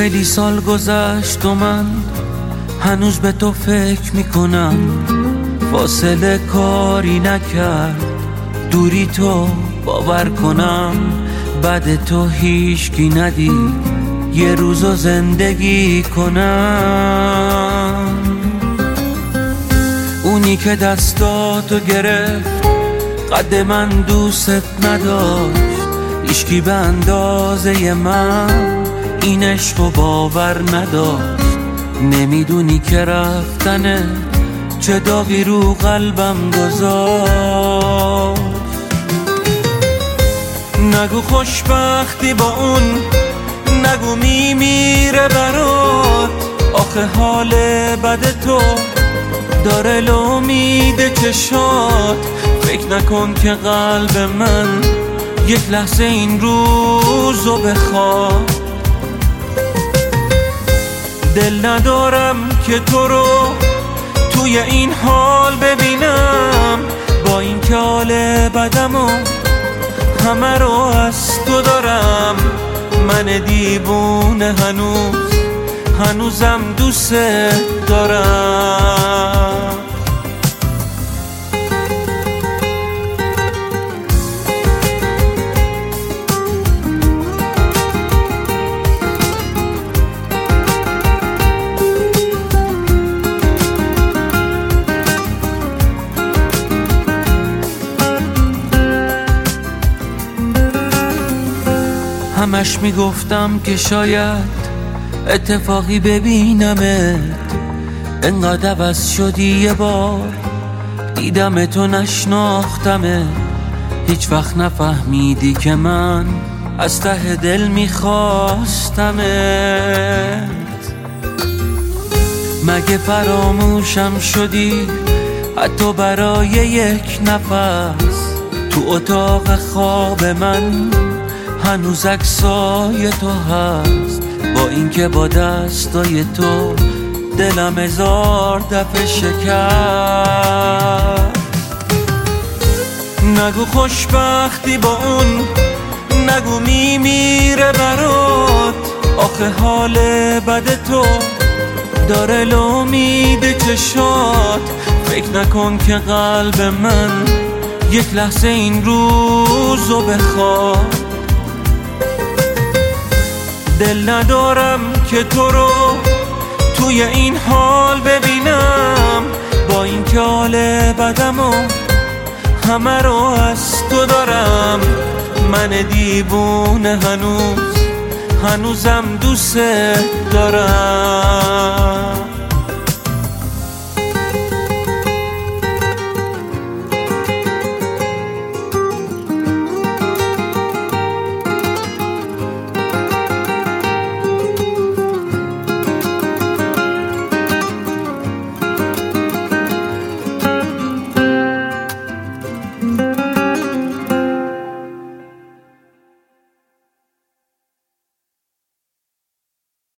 خیلی سال گذشت و من هنوز به تو فکر میکنم. فاصله کاری نکرد دوری تو باور کنم. بعد تو هیچکی ندید یه روزو زندگی کنم. اونی که دستاتو گرفت قد من دوست نداشت. هیچکی به اندازه من این عشقو باور نداشت. نمیدونی که رفتنه چه داغی رو قلبم گذاشت. نگو خوشبختی با اون، نگو میمیره برات. آخه حال بد تو داره لامید چشات. فکر نکن که قلب من یک لحظه این روزو بخواد. دل ندارم که تو رو توی این حال ببینم. با این که حال بدمو همه رو از تو دارم. من دیوونه هنوزم دوست دارم. همش میگفتم که شاید اتفاقی ببینمت. انقدر عوض شدی یه بار دیدم تو نشناختمت. هیچ وقت نفهمیدی که من از ته دل میخواستمت. مگه فراموشم شدی حتی برای یک نفس؟ تو اتاق خواب من هنوز عکسای تو هست. با اینکه با دستای تو دلم هزار دفعه شکست. نگو خوشبختی با اون، نگو میمیره برات. آخه حال بد تو داره لامید چشات. فکر نکن که قلب من یک لحظه این روزو بخواد. دل ندارم که تو رو توی این حال ببینم. با این که حال بدمو همه رو از تو دارم. من دیوونه هنوزم دوست دارم.